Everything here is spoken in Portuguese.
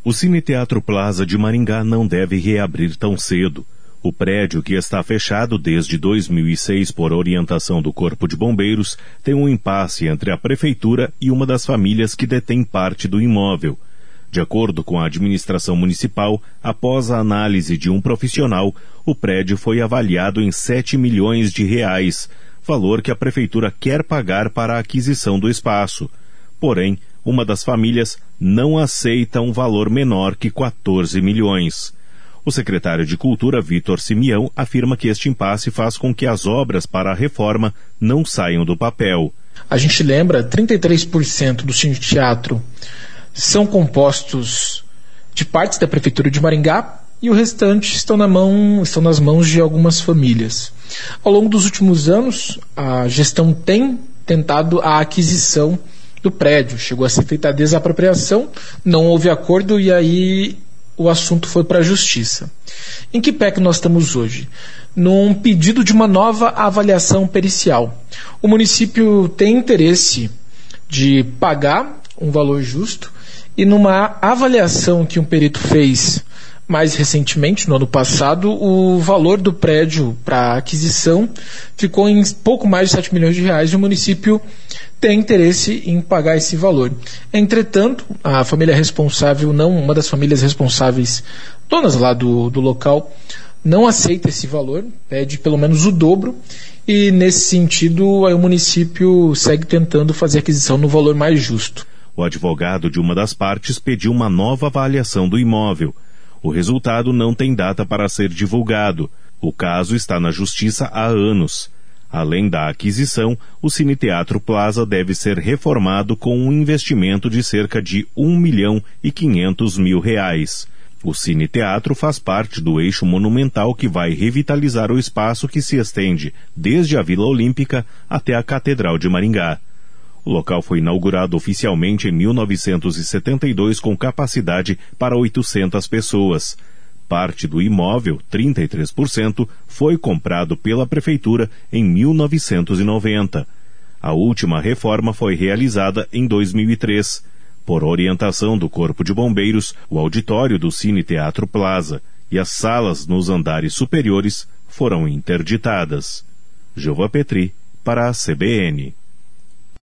O Cine Teatro Plaza de Maringá não deve reabrir tão cedo. O prédio, que está fechado desde 2006 por orientação do Corpo de Bombeiros, tem um impasse entre a Prefeitura e uma das famílias que detém parte do imóvel. De acordo com a administração municipal, após a análise de um profissional, o prédio foi avaliado em 7 milhões de reais, valor que a Prefeitura quer pagar para a aquisição do espaço. Porém, uma das famílias não aceita um valor menor que 14 milhões. O secretário de Cultura, Vitor Simeão, afirma que este impasse faz com que as obras para a reforma não saiam do papel. A gente lembra, 33% do Cine Teatro são compostos de partes da Prefeitura de Maringá e o restante estão nas mãos de algumas famílias. Ao longo dos últimos anos, a gestão tem tentado a aquisição do prédio. Chegou a ser feita a desapropriação, não houve acordo e aí o assunto foi para a Justiça. Em que pé que nós estamos hoje? Num pedido de uma nova avaliação pericial. O município tem interesse de pagar um valor justo e numa avaliação que um perito fez mais recentemente, no ano passado, o valor do prédio para aquisição ficou em pouco mais de 7 milhões de reais e o município tem interesse em pagar esse valor. Entretanto, a família responsável, uma das famílias responsáveis, donas lá do local, não aceita esse valor, pede pelo menos o dobro e nesse sentido aí o município segue tentando fazer a aquisição no valor mais justo. O advogado de uma das partes pediu uma nova avaliação do imóvel. O resultado não tem data para ser divulgado. O caso está na Justiça há anos. Além da aquisição, o Cine Teatro Plaza deve ser reformado com um investimento de cerca de R$1.500.000. O Cine Teatro faz parte do eixo monumental que vai revitalizar o espaço que se estende desde a Vila Olímpica até a Catedral de Maringá. O local foi inaugurado oficialmente em 1972 com capacidade para 800 pessoas. Parte do imóvel, 33%, foi comprado pela Prefeitura em 1990. A última reforma foi realizada em 2003. Por orientação do Corpo de Bombeiros, o auditório do Cine Teatro Plaza e as salas nos andares superiores foram interditadas. Gilva Petri, para a CBN.